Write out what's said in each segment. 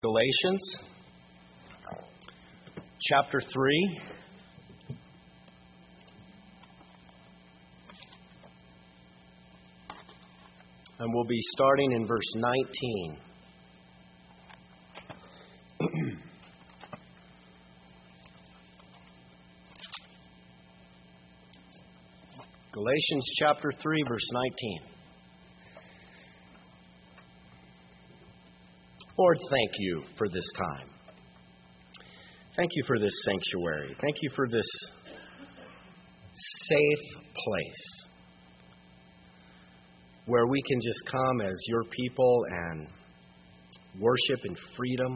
Galatians chapter 3. And we'll be starting in verse 19. Galatians chapter 3, verse 19. Lord, thank you for this time. Thank you for this sanctuary. Thank you for this safe place where we can just come as your people and worship in freedom,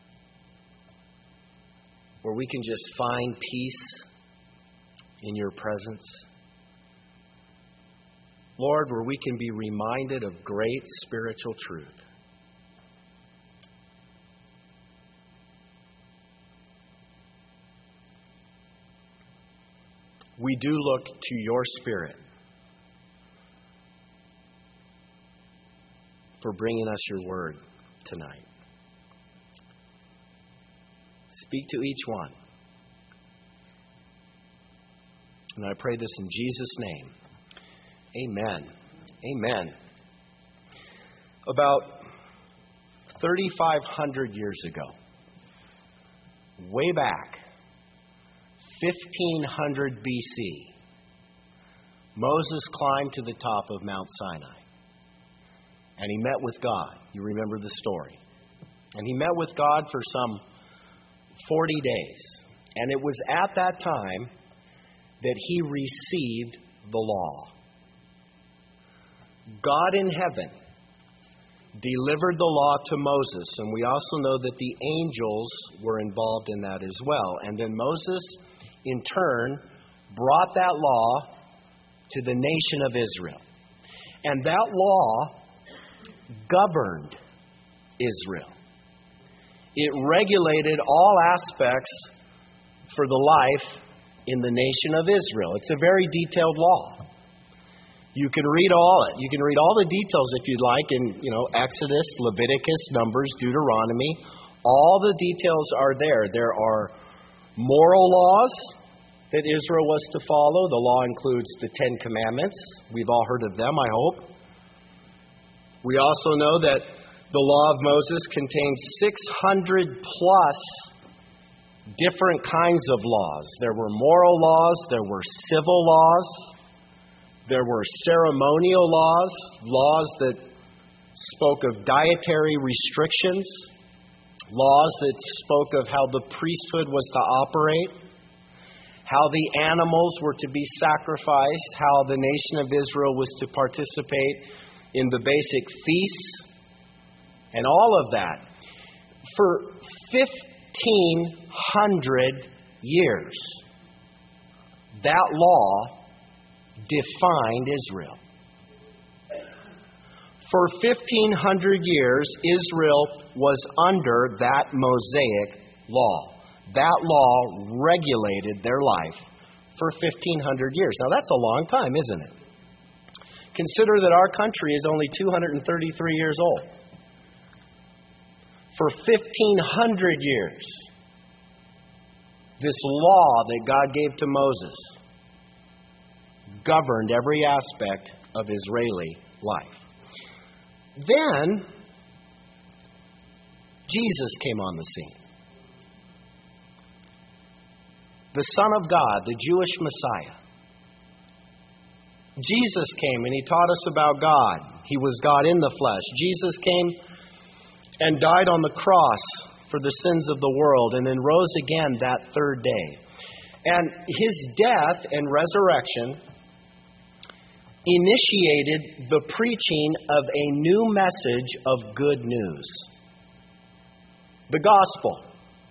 where we can just find peace in your presence. Lord, where we can be reminded of great spiritual truth. We do look to your Spirit for bringing us your word tonight. Speak to each one. And I pray this in Jesus' name. Amen. Amen. About 3,500 years ago, way back, 1500 BC, Moses climbed to the top of Mount Sinai. And he met with God. You remember the story. And he met with God for some 40 days. And it was at that time that he received the law. God in heaven delivered the law to Moses. And we also know that the angels were involved in that as well. And then Moses, in turn, brought that law to the nation of Israel. And that law governed Israel. It regulated all aspects for the life in the nation of Israel. It's a very detailed law. You can read all the details if you'd like in, Exodus, Leviticus, Numbers, Deuteronomy. All the details are there. There are moral laws that Israel was to follow. The law includes the Ten Commandments. We've all heard of them, I hope. We also know that the law of Moses contains 600 plus different kinds of laws. There were moral laws, there were civil laws, there were ceremonial laws, laws that spoke of dietary restrictions, laws that spoke of how the priesthood was to operate, how the animals were to be sacrificed, how the nation of Israel was to participate in the basic feasts, and all of that. For 1,500 years, that law defined Israel. For 1,500 years, Israel was under that Mosaic law. That law regulated their life for 1,500 years. Now, that's a long time, isn't it? Consider that our country is only 233 years old. For 1,500 years, this law that God gave to Moses governed every aspect of Israeli life. Then, Jesus came on the scene. The Son of God, the Jewish Messiah. Jesus came and he taught us about God. He was God in the flesh. Jesus came and died on the cross for the sins of the world and then rose again that third day. And his death and resurrection initiated the preaching of a new message of good news. The gospel.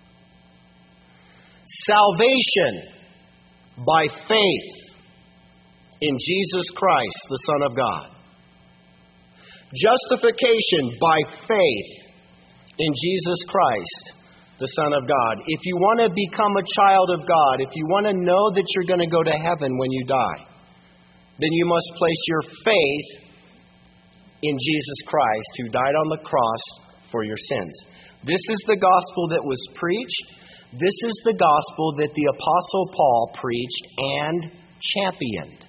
Salvation by faith in Jesus Christ, the Son of God. Justification by faith in Jesus Christ, the Son of God. If you want to become a child of God, if you want to know that you're going to go to heaven when you die, then you must place your faith in Jesus Christ, who died on the cross for your sins. This is the gospel that was preached. This is the gospel that the Apostle Paul preached and championed.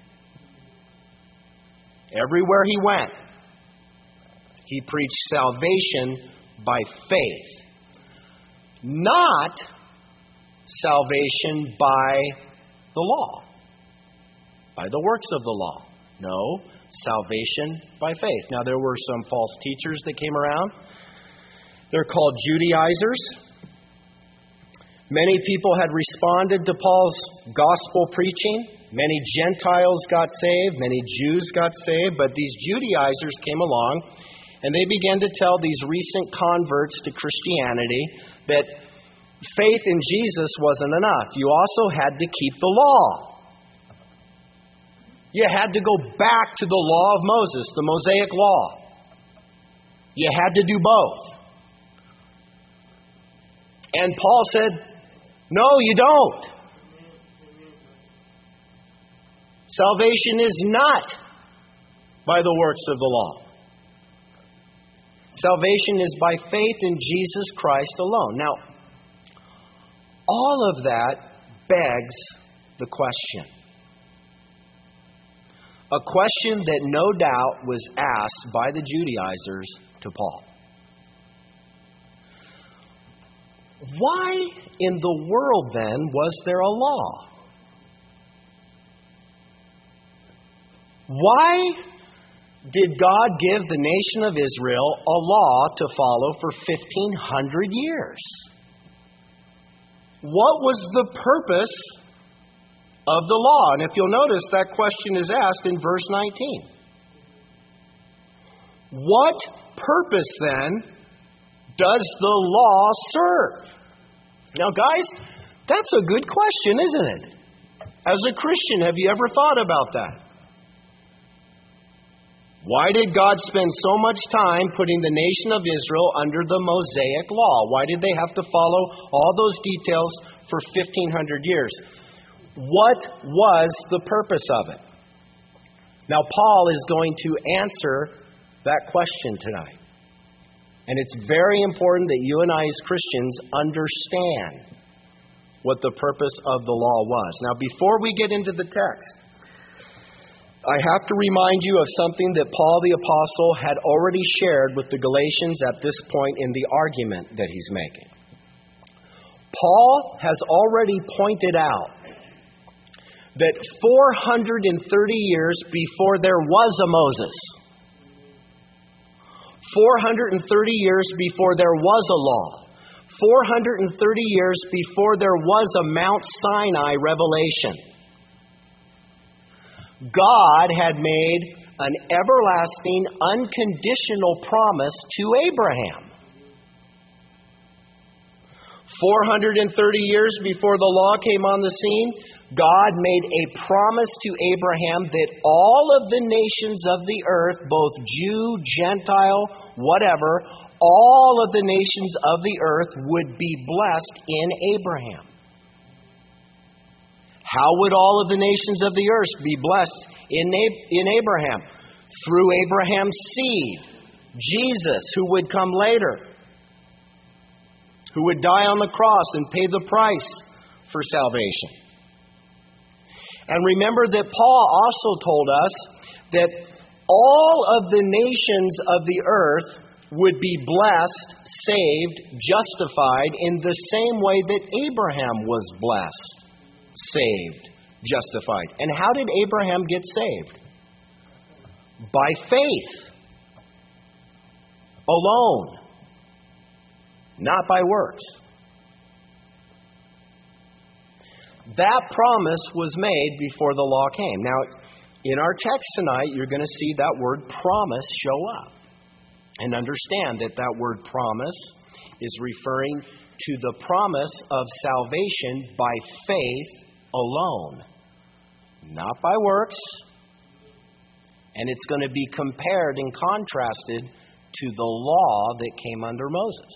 Everywhere he went, he preached salvation by faith, not salvation by the law, by the works of the law. No, salvation by faith. Now, there were some false teachers that came around. They're called Judaizers. Many people had responded to Paul's gospel preaching. Many Gentiles got saved. Many Jews got saved. But these Judaizers came along, and they began to tell these recent converts to Christianity that faith in Jesus wasn't enough. You also had to keep the law. You had to go back to the law of Moses, the Mosaic law. You had to do both. And Paul said, no, you don't. Salvation is not by the works of the law. Salvation is by faith in Jesus Christ alone. Now, all of that begs the question. A question that no doubt was asked by the Judaizers to Paul. Why in the world, then, was there a law? Why did God give the nation of Israel a law to follow for 1,500 years? What was the purpose of the law? And if you'll notice, that question is asked in verse 19. What purpose, then, does the law serve? Now, guys, that's a good question, isn't it? As a Christian, have you ever thought about that? Why did God spend so much time putting the nation of Israel under the Mosaic law? Why did they have to follow all those details for 1,500 years? What was the purpose of it? Now, Paul is going to answer that question tonight. And it's very important that you and I as Christians understand what the purpose of the law was. Now, before we get into the text, I have to remind you of something that Paul the Apostle had already shared with the Galatians at this point in the argument that he's making. Paul has already pointed out that 430 years before there was a Moses, 430 years before there was a law, 430 years before there was a Mount Sinai revelation, God had made an everlasting, unconditional promise to Abraham. 430 years before the law came on the scene, God made a promise to Abraham that all of the nations of the earth, both Jew, Gentile, whatever, all of the nations of the earth would be blessed in Abraham. How would all of the nations of the earth be blessed in Abraham? Through Abraham's seed, Jesus, who would come later, who would die on the cross and pay the price for salvation. And remember that Paul also told us that all of the nations of the earth would be blessed, saved, justified in the same way that Abraham was blessed, saved, justified. And how did Abraham get saved? By faith alone, not by works. That promise was made before the law came. Now, in our text tonight, you're going to see that word promise show up. And understand that that word promise is referring to the promise of salvation by faith alone, not by works. And it's going to be compared and contrasted to the law that came under Moses.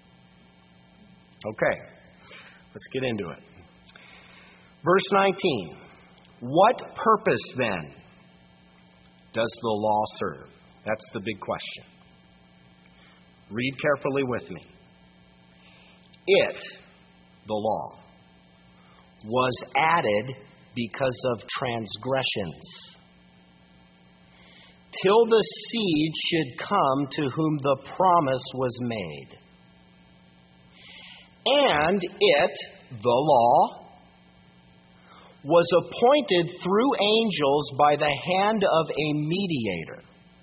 Okay, let's get into it. Verse 19. What purpose then does the law serve? That's the big question. Read carefully with me. It, the law, was added because of transgressions, till the seed should come to whom the promise was made. And it, the law, was appointed through angels by the hand of a mediator.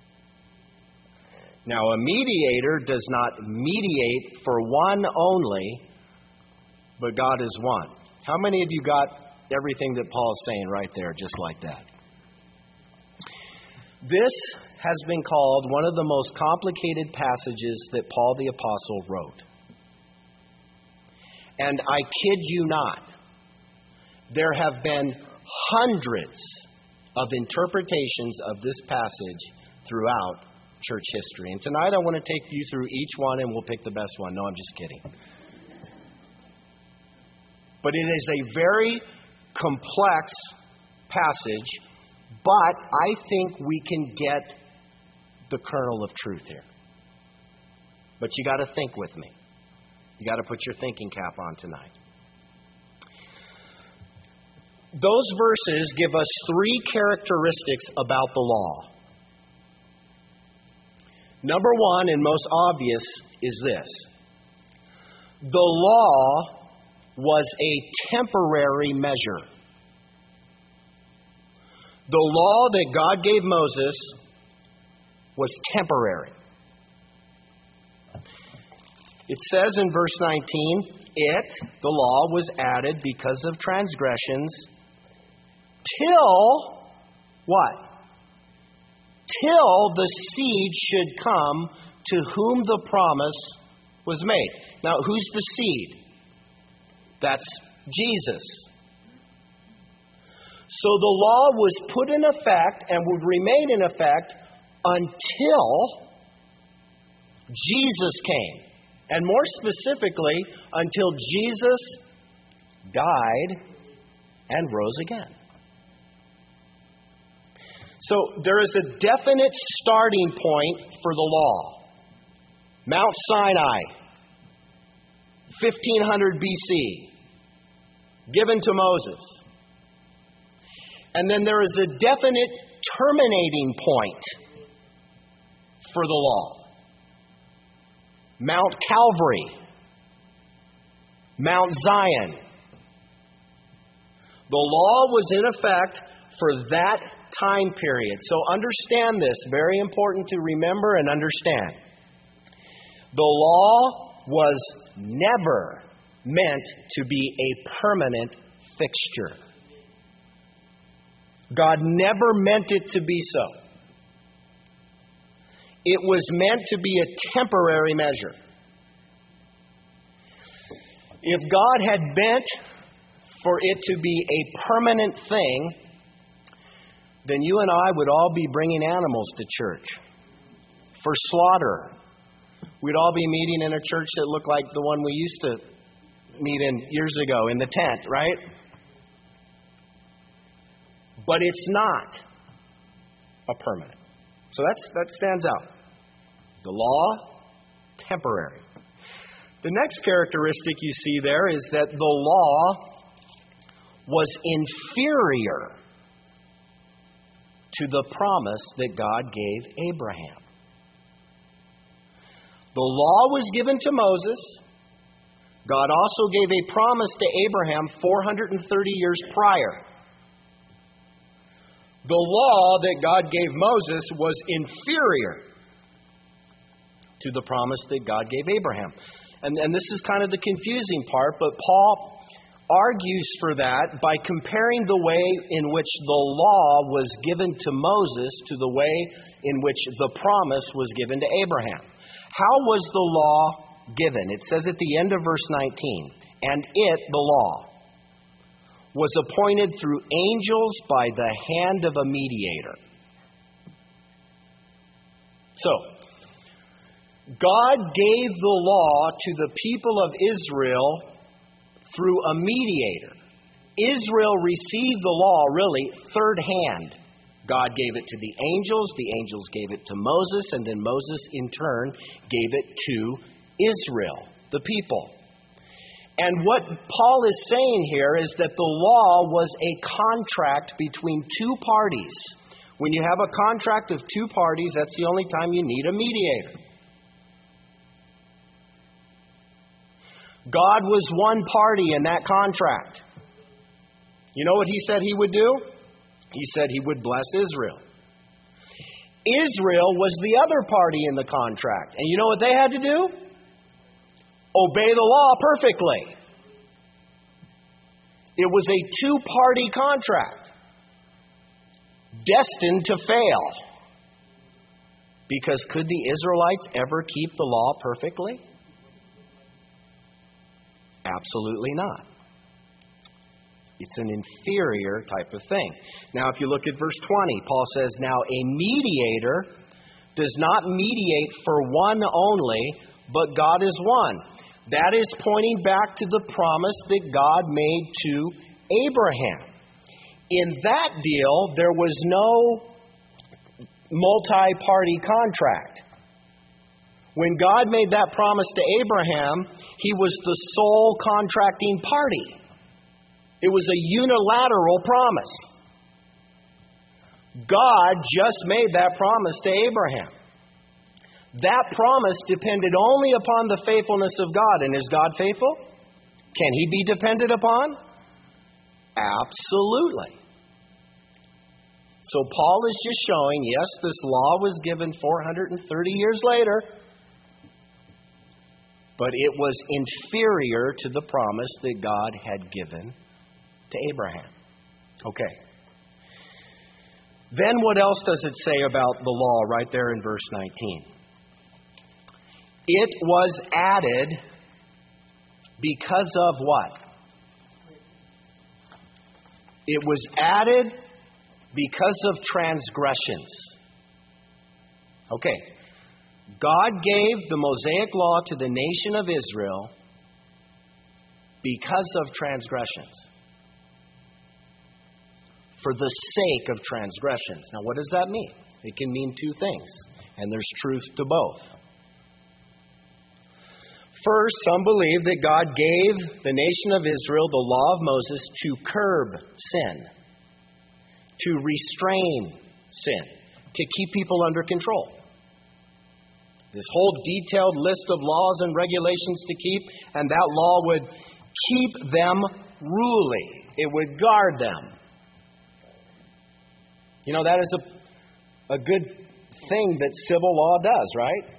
Now, a mediator does not mediate for one only, but God is one. How many of you got everything that Paul is saying right there, just like that? This has been called one of the most complicated passages that Paul the Apostle wrote. And I kid you not, there have been hundreds of interpretations of this passage throughout church history. And tonight I want to take you through each one and we'll pick the best one. No, I'm just kidding. But it is a very complex passage, but I think we can get the kernel of truth here. But you got to think with me. You got to put your thinking cap on tonight. Those verses give us three characteristics about the law. Number one, and most obvious, is this. The law was a temporary measure. The law that God gave Moses was temporary. It says in verse 19, the law, was added because of transgressions till what? Till the seed should come to whom the promise was made. Now, who's the seed? That's Jesus. So the law was put in effect and would remain in effect until Jesus came. And more specifically, until Jesus died and rose again. So there is a definite starting point for the law. Mount Sinai, 1500 BC, given to Moses. And then there is a definite terminating point for the law. Mount Calvary, Mount Zion. The law was in effect for that time period. So understand this, very important to remember and understand. The law was never meant to be a permanent fixture. God never meant it to be so. It was meant to be a temporary measure. If God had meant for it to be a permanent thing, then you and I would all be bringing animals to church for slaughter. We'd all be meeting in a church that looked like the one we used to meet in years ago in the tent, right? But it's not a permanent. So that stands out. The law, temporary. The next characteristic you see there is that the law was inferior to the promise that God gave Abraham. The law was given to Moses. God also gave a promise to Abraham 430 years prior. The law that God gave Moses was inferior to the promise that God gave Abraham. And this is kind of the confusing part, but Paul argues for that by comparing the way in which the law was given to Moses to the way in which the promise was given to Abraham. How was the law given? It says at the end of verse 19, and it, the law, was appointed through angels by the hand of a mediator. So, God gave the law to the people of Israel through a mediator. Israel received the law really third hand. God gave it to the angels gave it to Moses, and then Moses in turn gave it to Israel, the people. And what Paul is saying here is that the law was a contract between two parties. When you have a contract of two parties, that's the only time you need a mediator. God was one party in that contract. You know what he said he would do? He said he would bless Israel. Israel was the other party in the contract. And you know what they had to do? Obey the law perfectly. It was a two-party contract, destined to fail. Because could the Israelites ever keep the law perfectly? Absolutely not. It's an inferior type of thing. Now, if you look at verse 20, Paul says, now a mediator does not mediate for one only, but God is one. That is pointing back to the promise that God made to Abraham. In that deal, there was no multi-party contract. When God made that promise to Abraham, he was the sole contracting party. It was a unilateral promise. God just made that promise to Abraham. That promise depended only upon the faithfulness of God. And is God faithful? Can he be depended upon? Absolutely. So Paul is just showing, yes, this law was given 430 years later, but it was inferior to the promise that God had given to Abraham. Okay. Then what else does it say about the law right there in verse 19? It was added because of what? It was added because of transgressions. Okay. God gave the Mosaic law to the nation of Israel because of transgressions. For the sake of transgressions. Now, what does that mean? It can mean two things, and there's truth to both. First, some believe that God gave the nation of Israel the law of Moses to curb sin, to restrain sin, to keep people under control. This whole detailed list of laws and regulations to keep, and that law would keep them ruly. It would guard them. You know, that is a good thing that civil law does, right?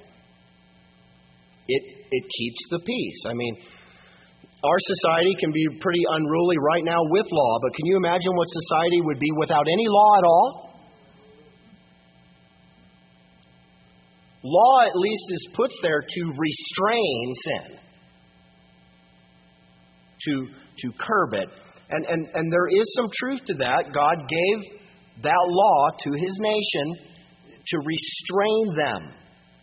It keeps the peace. I mean, our society can be pretty unruly right now with law, but can you imagine what society would be without any law at all? Law at least is put there to restrain sin, to curb it. And there is some truth to that. God gave that law to his nation to restrain them,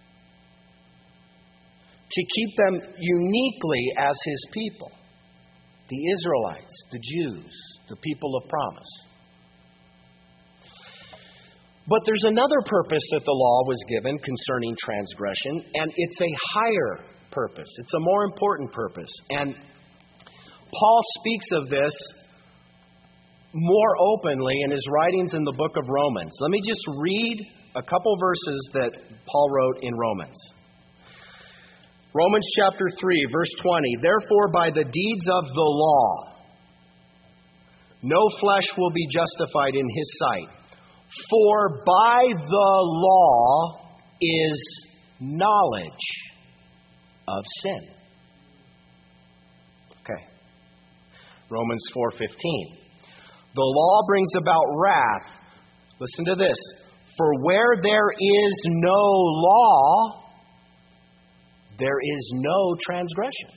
to keep them uniquely as his people, the Israelites, the Jews, the people of promise. But there's another purpose that the law was given concerning transgression, and it's a higher purpose. It's a more important purpose. And Paul speaks of this more openly in his writings in the book of Romans. Let me just read a couple verses that Paul wrote in Romans. Romans chapter 3, verse 20. Therefore, by the deeds of the law, no flesh will be justified in his sight. For by the law is knowledge of sin. Okay. Romans 4:15. The law brings about wrath. Listen to this. For where there is no law, there is no transgression.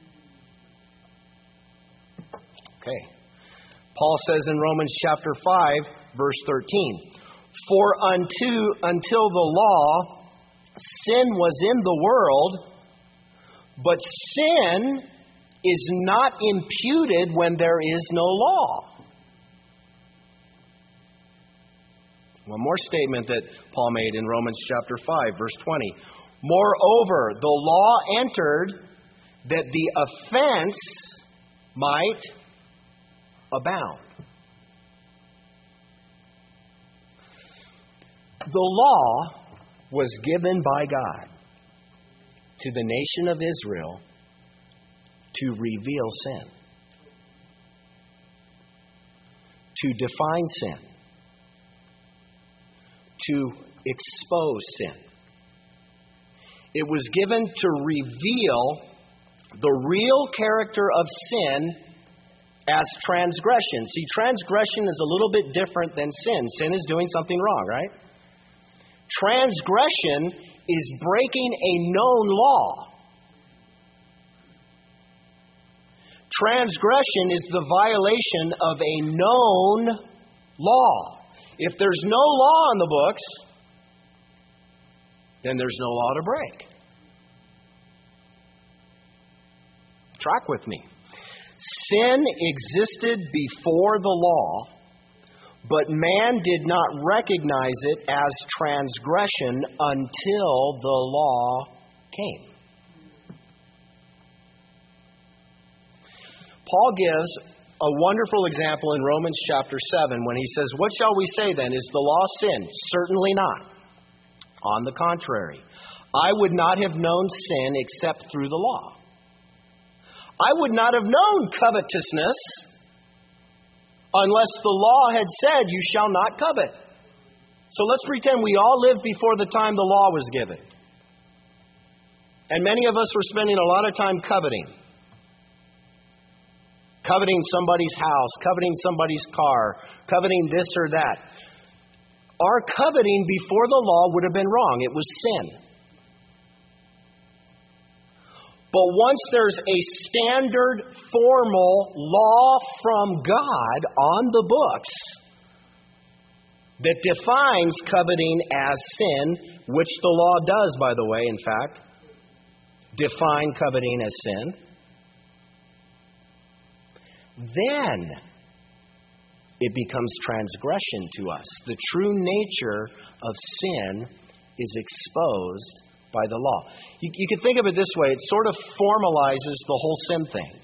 Okay. Paul says in Romans chapter 5, verse 13, for until the law, sin was in the world, but sin is not imputed when there is no law. One more statement that Paul made in Romans chapter 5, verse 20. Moreover, the law entered that the offense might abound. The law was given by God to the nation of Israel to reveal sin, to define sin, to expose sin. It was given to reveal the real character of sin as transgression. See, transgression is a little bit different than sin. Sin is doing something wrong, right? Transgression is breaking a known law. Transgression is the violation of a known law. If there's no law in the books, then there's no law to break. Track with me. Sin existed before the law, but man did not recognize it as transgression until the law came. Paul gives a wonderful example in Romans chapter 7 when he says, "What shall we say then? Is the law sin? Certainly not. On the contrary, I would not have known sin except through the law. I would not have known covetousness unless the law had said, 'You shall not covet.'" So let's pretend we all lived before the time the law was given. And many of us were spending a lot of time coveting. Coveting somebody's house, coveting somebody's car, coveting this or that. Our coveting before the law would have been wrong. It was sin. But once there's a standard, formal law from God on the books that defines coveting as sin, which the law does, by the way, in fact, define coveting as sin, then it becomes transgression to us. The true nature of sin is exposed by the law. You can think of it this way. It sort of formalizes the whole sin thing.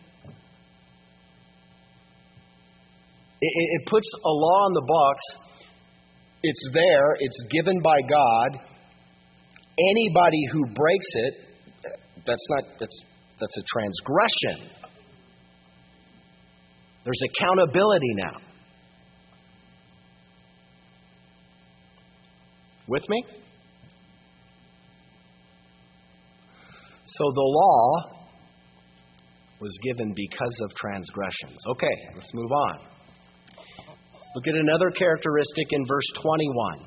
It puts a law on the books. It's there. It's given by God. Anybody who breaks it, that's a transgression. There's accountability now. With me? So the law was given because of transgressions. Okay, let's move on. Look at another characteristic in verse 21.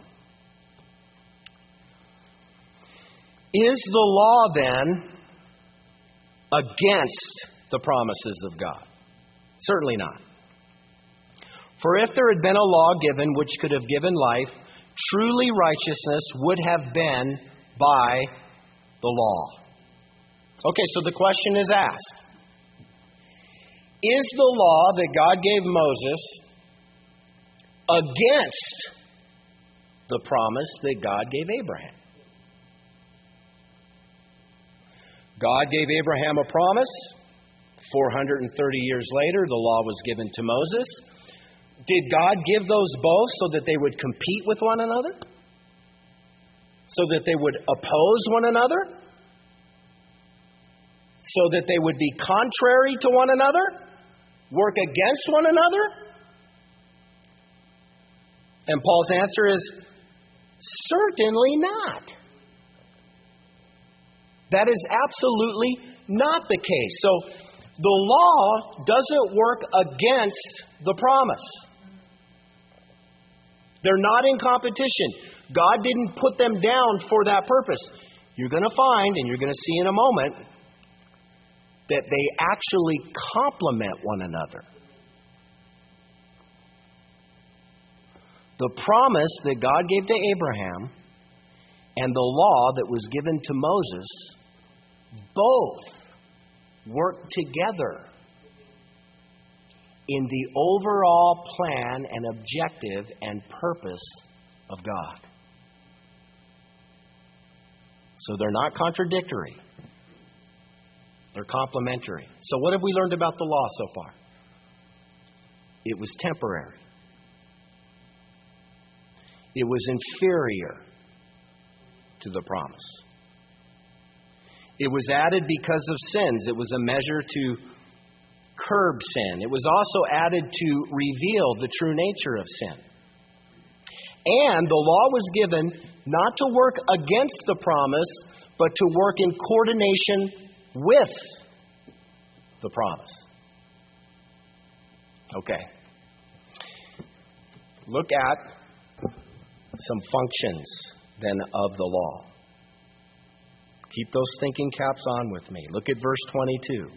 Is the law then against the promises of God? Certainly not. For if there had been a law given which could have given life, truly righteousness would have been by the law. Okay, so the question is asked. Is the law that God gave Moses against the promise that God gave Abraham? God gave Abraham a promise. 430 years later, the law was given to Moses. Did God give those both so that they would compete with one another? So that they would oppose one another? So that they would be contrary to one another? Work against one another? And Paul's answer is, certainly not. That is absolutely not the case. So, the law doesn't work against the promise. They're not in competition. God didn't put them down for that purpose. You're going to find, and you're going to see in a moment, that they actually complement one another. The promise that God gave to Abraham and the law that was given to Moses both work together in the overall plan and objective and purpose of God. So they're not contradictory. They're complementary. So what have we learned about the law so far? It was temporary. It was inferior to the promise. It was added because of sins. It was a measure to curb sin. It was also added to reveal the true nature of sin. And the law was given not to work against the promise, but to work in coordination with the promise. Okay. Look at some functions then of the law. Keep those thinking caps on with me. Look at verse 22.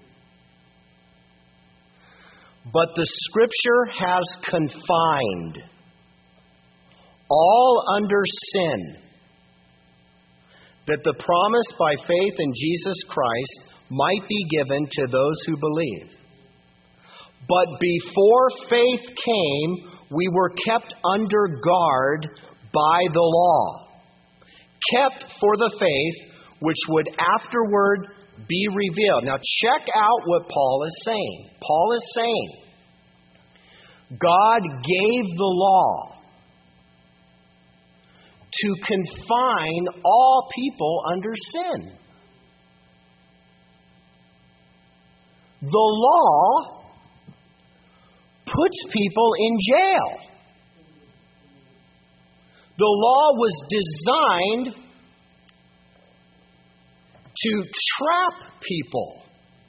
But the Scripture has confined all under sin, that the promise by faith in Jesus Christ might be given to those who believe. But before faith came, we were kept under guard by the law, kept for the faith which would afterward be revealed. Now check out what Paul is saying. Paul is saying, God gave the law to confine all people under sin. The law puts people in jail. The law was designed to trap people,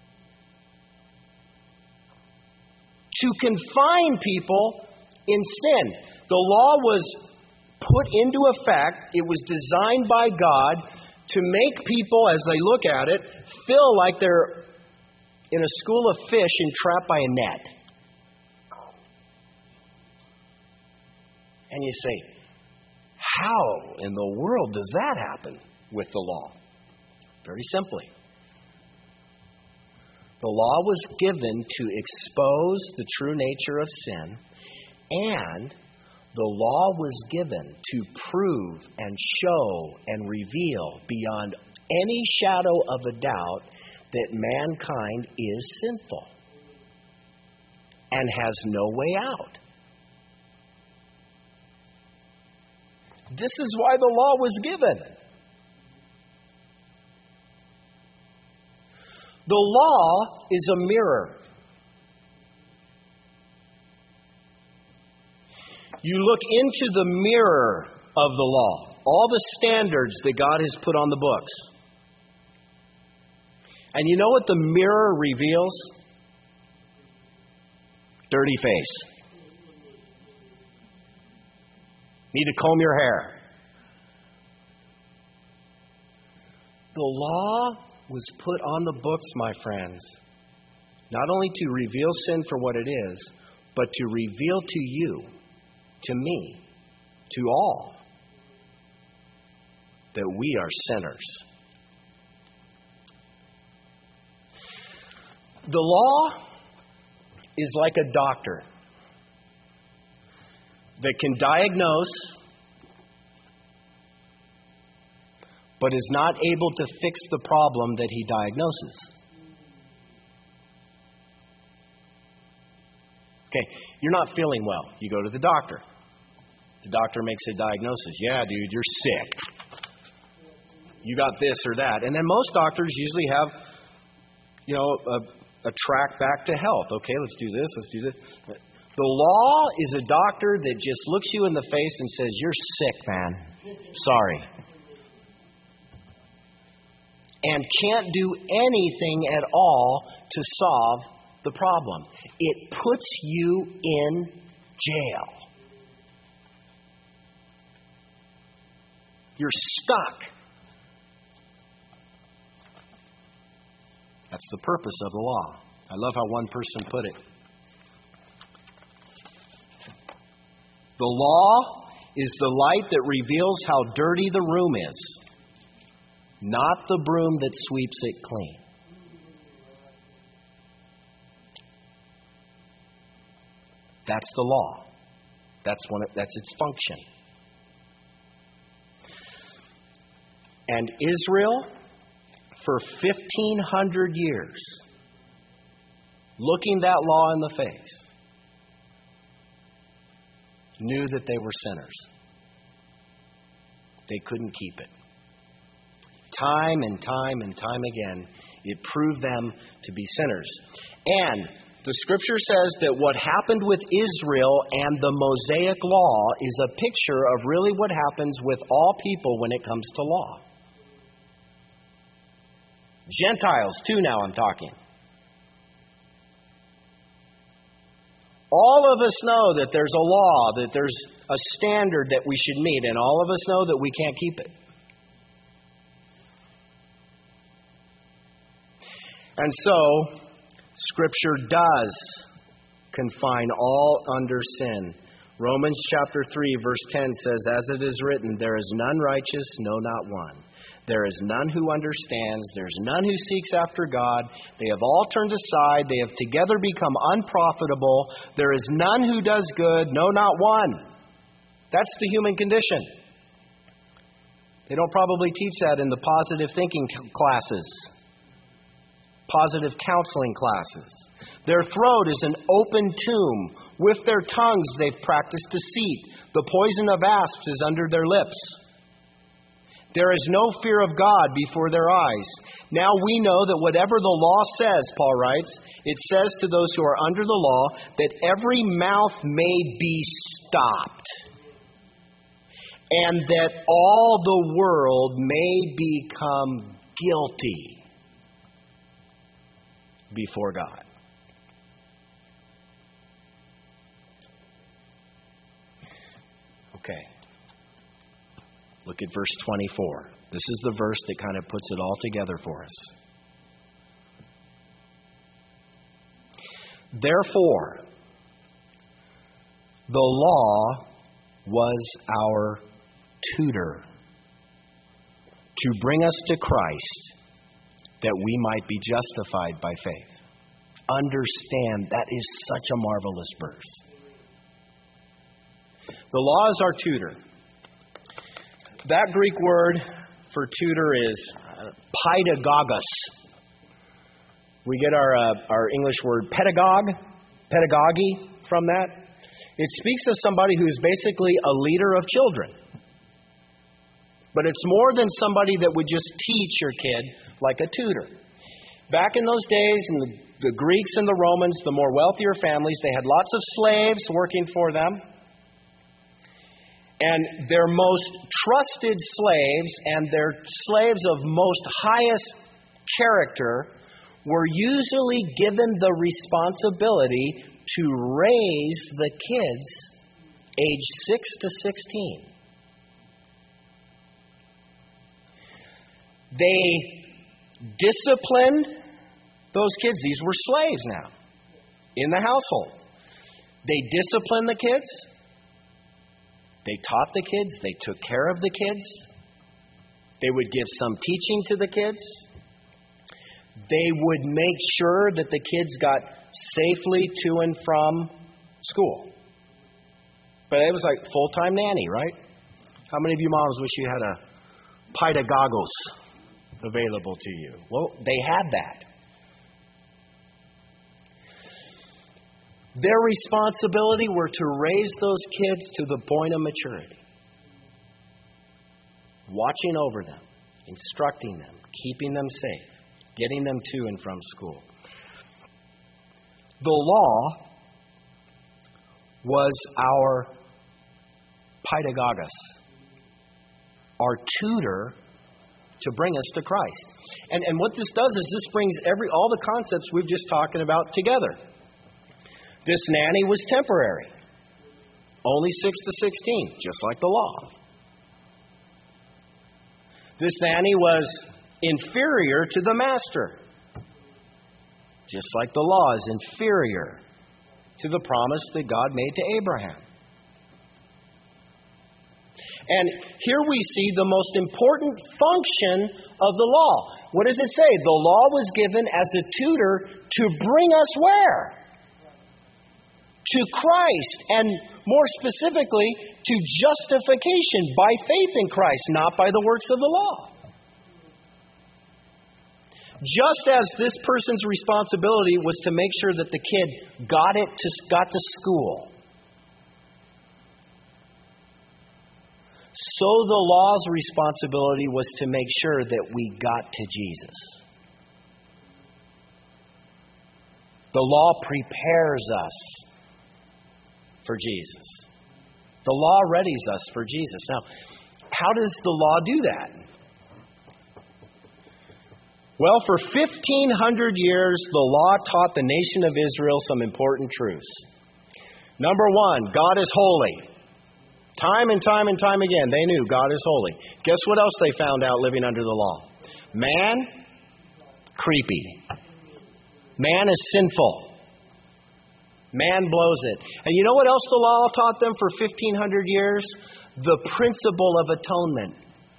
to confine people in sin. The law was put into effect. It was designed by God to make people, as they look at it, feel like they're in a school of fish and trapped by a net. And you say, how in the world does that happen with the law? Very simply. The law was given to expose the true nature of sin, and the law was given to prove and show and reveal beyond any shadow of a doubt that mankind is sinful and has no way out. This is why the law was given. The law is a mirror. You look into the mirror of the law, all the standards that God has put on the books. And you know what the mirror reveals? Dirty face. Need to comb your hair. The law was put on the books, my friends, not only to reveal sin for what it is, but to reveal to you, to me, to all, that we are sinners. The law is like a doctor that can diagnose but is not able to fix the problem that he diagnoses. Okay, you're not feeling well. You go to the doctor. The doctor makes a diagnosis. Yeah, dude, you're sick. You got this or that. And then most doctors usually have, a track back to health. Okay, let's do this, let's do this. The law is a doctor that just looks you in the face and says, you're sick, man. Sorry. And can't do anything at all to solve the problem. It puts you in jail. You're stuck. That's the purpose of the law. I love how one person put it. The law is the light that reveals how dirty the room is, not the broom that sweeps it clean. That's the law. That's its function. And Israel for 1,500 years, looking that law in the face, knew that they were sinners. They couldn't keep it. Time and time and time again, it proved them to be sinners. And the Scripture says that what happened with Israel and the Mosaic Law is a picture of really what happens with all people when it comes to law. Gentiles, too, now I'm talking. All of us know that there's a law, that there's a standard that we should meet, and all of us know that we can't keep it. And so, Scripture does confine all under sin. Romans chapter 3, verse 10 says, "As it is written, there is none righteous, no, not one. There is none who understands. There's none who seeks after God. They have all turned aside. They have together become unprofitable. There is none who does good, no, not one." That's the human condition. They don't probably teach that in the positive thinking classes, positive counseling classes. Their throat is an open tomb. With their tongues they've practiced deceit. The poison of asps is under their lips. There is no fear of God before their eyes. Now we know that whatever the law says, Paul writes, it says to those who are under the law that every mouth may be stopped, and that all the world may become guilty before God. Okay. Look at verse 24. This is the verse that kind of puts it all together for us. Therefore, the law was our tutor to bring us to Christ, that we might be justified by faith. Understand, that is such a marvelous verse. The law is our tutor. That Greek word for tutor is pedagogos. We get our English word pedagogy from that. It speaks of somebody who's basically a leader of children. But it's more than somebody that would just teach your kid like a tutor. Back in those days, in the Greeks and the Romans, the more wealthier families, they had lots of slaves working for them. And their most trusted slaves and their slaves of most highest character were usually given the responsibility to raise the kids age 6 to 16. They disciplined those kids. These were slaves now in the household. They disciplined the kids. They taught the kids. They took care of the kids. They would give some teaching to the kids. They would make sure that the kids got safely to and from school. But it was like full-time nanny, right? How many of you moms wish you had a pedagogos available to you? Well, they had that. Their responsibility were to raise those kids to the point of maturity. Watching over them, instructing them, keeping them safe, getting them to and from school. The law was our pedagogos, our tutor to bring us to Christ. And what this does is this brings all the concepts we've just talking about together. This nanny was temporary, only 6 to 16, just like the law. This nanny was inferior to the master, just like the law is inferior to the promise that God made to Abraham. And here we see the most important function of the law. What does it say? The law was given as a tutor to bring us where? To Christ, and more specifically, to justification by faith in Christ, not by the works of the law. Just as this person's responsibility was to make sure that the kid got to school, so the law's responsibility was to make sure that we got to Jesus. The law prepares us for Jesus. The law readies us for Jesus. Now, how does the law do that? Well, for 1,500 years, the law taught the nation of Israel some important truths. Number one, God is holy. Time and time and time again, they knew God is holy. Guess what else they found out living under the law? Man, creepy. Man is sinful. Man blows it. And you know what else the law taught them for 1,500 years? The principle of atonement.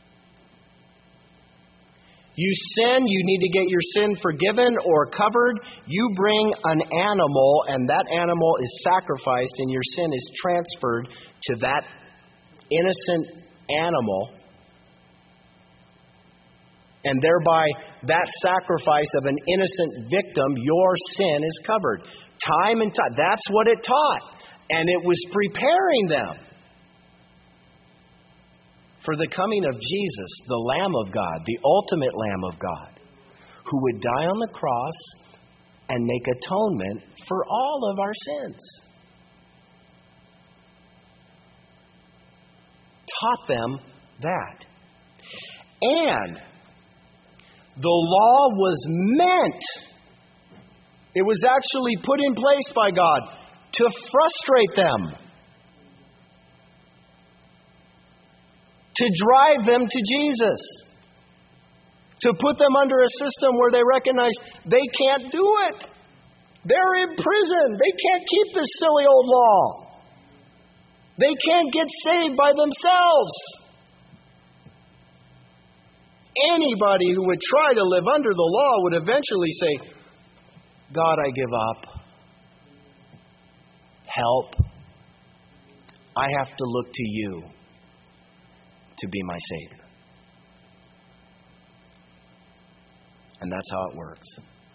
You sin, you need to get your sin forgiven or covered. You bring an animal, and that animal is sacrificed, and your sin is transferred to that innocent animal. And thereby, that sacrifice of an innocent victim, your sin is covered. Time and time. That's what it taught. And it was preparing them for the coming of Jesus, the Lamb of God, the ultimate Lamb of God, who would die on the cross and make atonement for all of our sins. Taught them that. And the law was meant, it was actually put in place by God to frustrate them, to drive them to Jesus, to put them under a system where they recognize they can't do it. They're in prison. They can't keep this silly old law. They can't get saved by themselves. Anybody who would try to live under the law would eventually say, God, I give up. Help. I have to look to you to be my Savior. And that's how it works.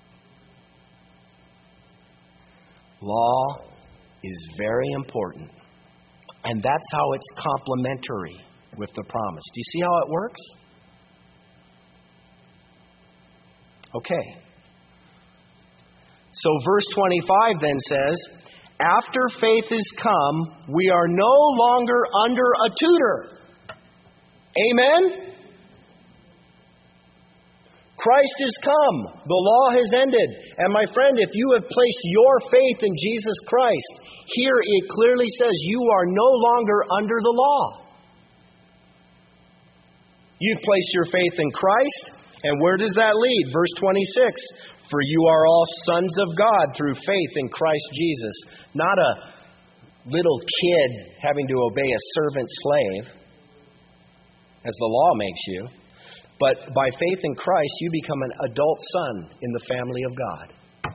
Law is very important. And that's how it's complementary with the promise. Do you see how it works? Okay. So verse 25 then says, after faith is come, we are no longer under a tutor. Amen? Christ is come. The law has ended. And my friend, if you have placed your faith in Jesus Christ, here it clearly says you are no longer under the law. You've placed your faith in Christ. And where does that lead? Verse 26. For you are all sons of God through faith in Christ Jesus. Not a little kid having to obey a servant slave, as the law makes you. But by faith in Christ, you become an adult son in the family of God.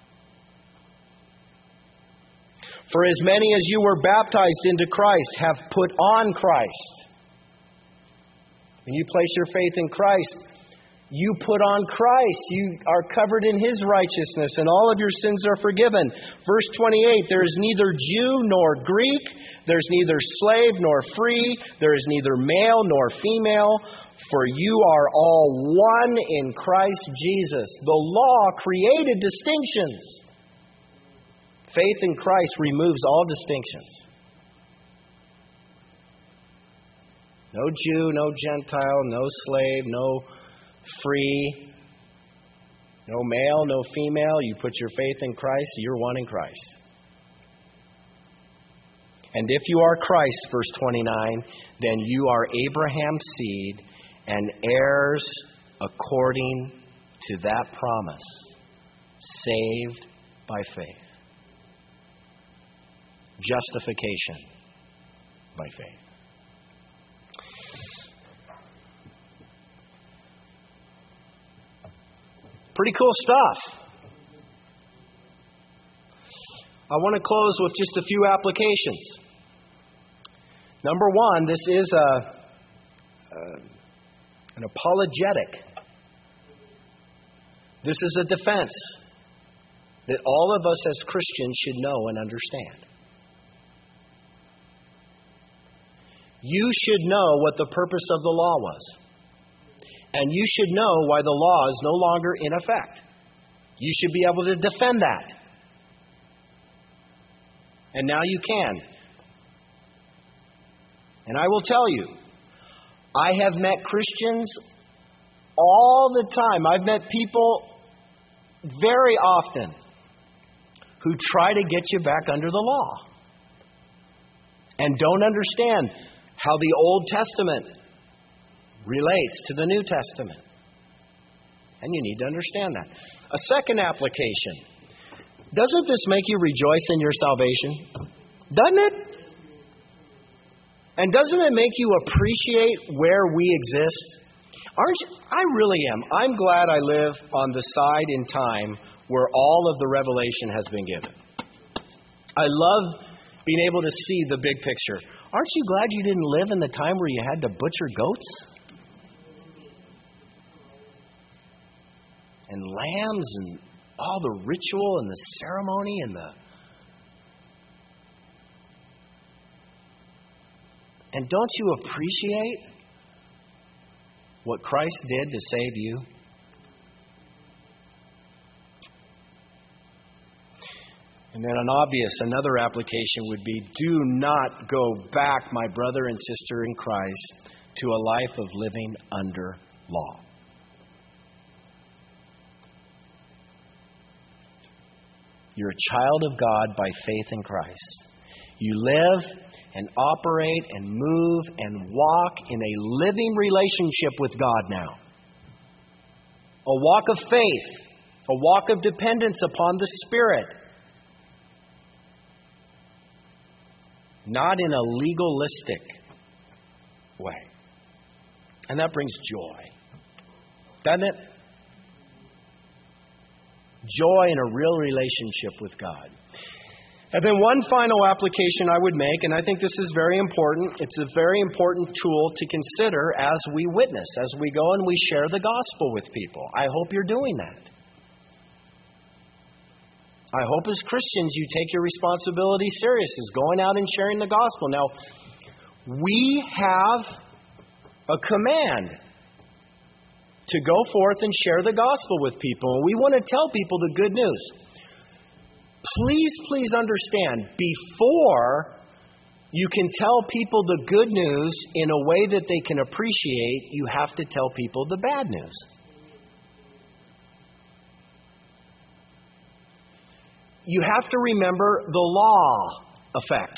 For as many as you were baptized into Christ have put on Christ. When you place your faith in Christ, you put on Christ. You are covered in His righteousness, and all of your sins are forgiven. Verse 28, there is neither Jew nor Greek. There's neither slave nor free. There is neither male nor female. For you are all one in Christ Jesus. The law created distinctions. Faith in Christ removes all distinctions. No Jew, no Gentile, no slave, no free, no male, no female. You put your faith in Christ, you're one in Christ. And if you are Christ, verse 29, then you are Abraham's seed and heirs according to that promise, saved by faith. Justification by faith. Pretty cool stuff. I want to close with just a few applications. Number one, this is an apologetic. This is a defense that all of us as Christians should know and understand. You should know what the purpose of the law was. And you should know why the law is no longer in effect. You should be able to defend that. And now you can. And I will tell you, I have met Christians all the time. I've met people very often who try to get you back under the law and don't understand how the Old Testament relates to the New Testament. And you need to understand that. A second application. Doesn't this make you rejoice in your salvation? Doesn't it? And doesn't it make you appreciate where we exist? Aren't you? I really am. I'm glad I live on the side in time where all of the revelation has been given. I love being able to see the big picture. Aren't you glad you didn't live in the time where you had to butcher goats and lambs and all the ritual and the ceremony and don't you appreciate what Christ did to save you? And then another application would be, do not go back, my brother and sister in Christ, to a life of living under law. You're a child of God by faith in Christ. You live and operate and move and walk in a living relationship with God now. A walk of faith, a walk of dependence upon the Spirit. Not in a legalistic way. And that brings joy. Doesn't it? Joy in a real relationship with God. And then one final application I would make, and I think this is very important. It's a very important tool to consider as we witness, as we go and we share the gospel with people. I hope you're doing that. I hope as Christians you take your responsibility serious as going out and sharing the gospel. Now, we have a command to go forth and share the gospel with people. And we want to tell people the good news. Please understand, before you can tell people the good news in a way that they can appreciate, you have to tell people the bad news. You have to remember the law effect.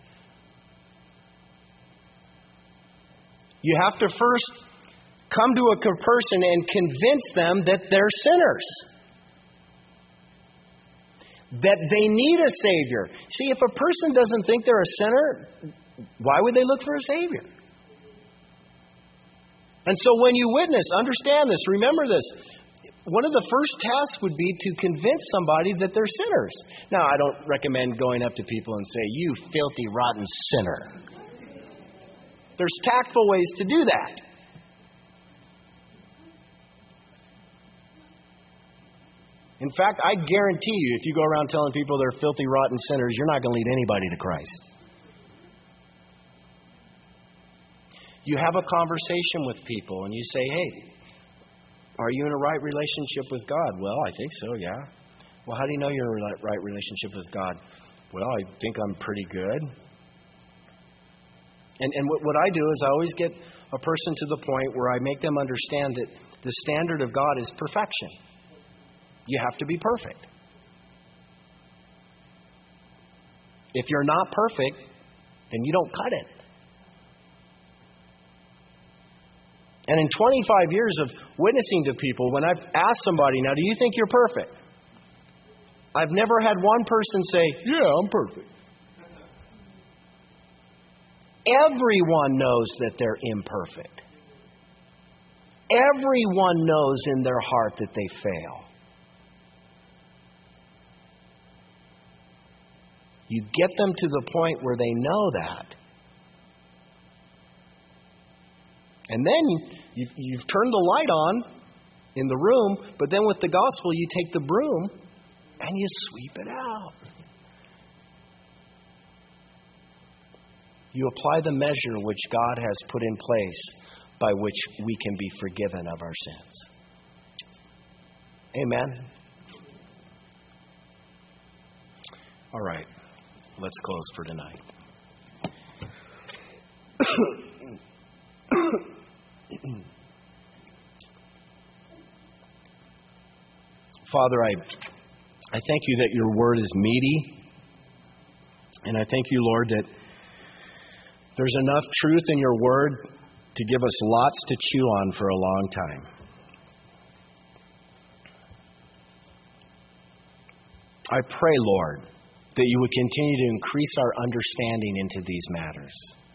You have to first come to a person and convince them that they're sinners. That they need a Savior. See, if a person doesn't think they're a sinner, why would they look for a Savior? And so when you witness, understand this, remember this. One of the first tasks would be to convince somebody that they're sinners. Now, I don't recommend going up to people and say, "You filthy, rotten sinner." There's tactful ways to do that. In fact, I guarantee you, if you go around telling people they're filthy, rotten sinners, you're not going to lead anybody to Christ. You have a conversation with people and you say, "Hey, are you in a right relationship with God?" "Well, I think so, yeah." "Well, how do you know you're in a right relationship with God?" "Well, I think I'm pretty good." And what I do is I always get a person to the point where I make them understand that the standard of God is perfection. You have to be perfect. If you're not perfect, then you don't cut it. And in 25 years of witnessing to people, when I've asked somebody, "Now, do you think you're perfect?" I've never had one person say, "Yeah, I'm perfect." Everyone knows that they're imperfect. Everyone knows in their heart that they fail. You get them to the point where they know that. And then you've turned the light on in the room, but then with the gospel, you take the broom and you sweep it out. You apply the measure which God has put in place by which we can be forgiven of our sins. Amen. All right, let's close for tonight. Father, I thank you that your word is meaty. And I thank you, Lord, that there's enough truth in your word to give us lots to chew on for a long time. I pray, Lord, that you would continue to increase our understanding into these matters.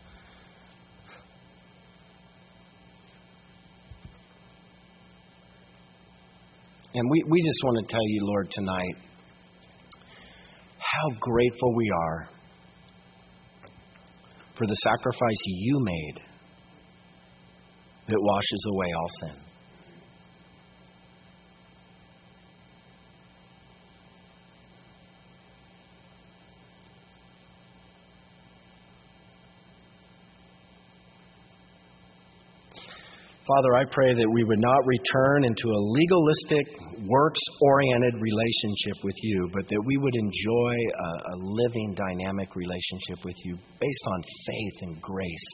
And we just want to tell you, Lord, tonight, how grateful we are for the sacrifice you made that washes away all sin. Father, I pray that we would not return into a legalistic, works-oriented relationship with you, but that we would enjoy a living, dynamic relationship with you based on faith and grace.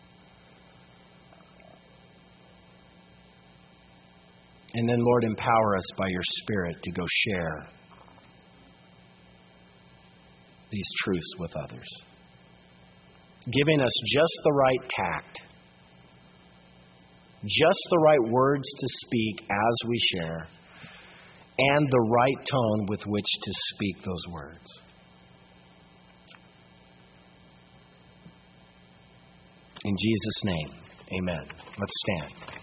And then, Lord, empower us by your Spirit to go share these truths with others, giving us just the right tact, just the right words to speak as we share, and the right tone with which to speak those words. In Jesus' name, amen. Let's stand.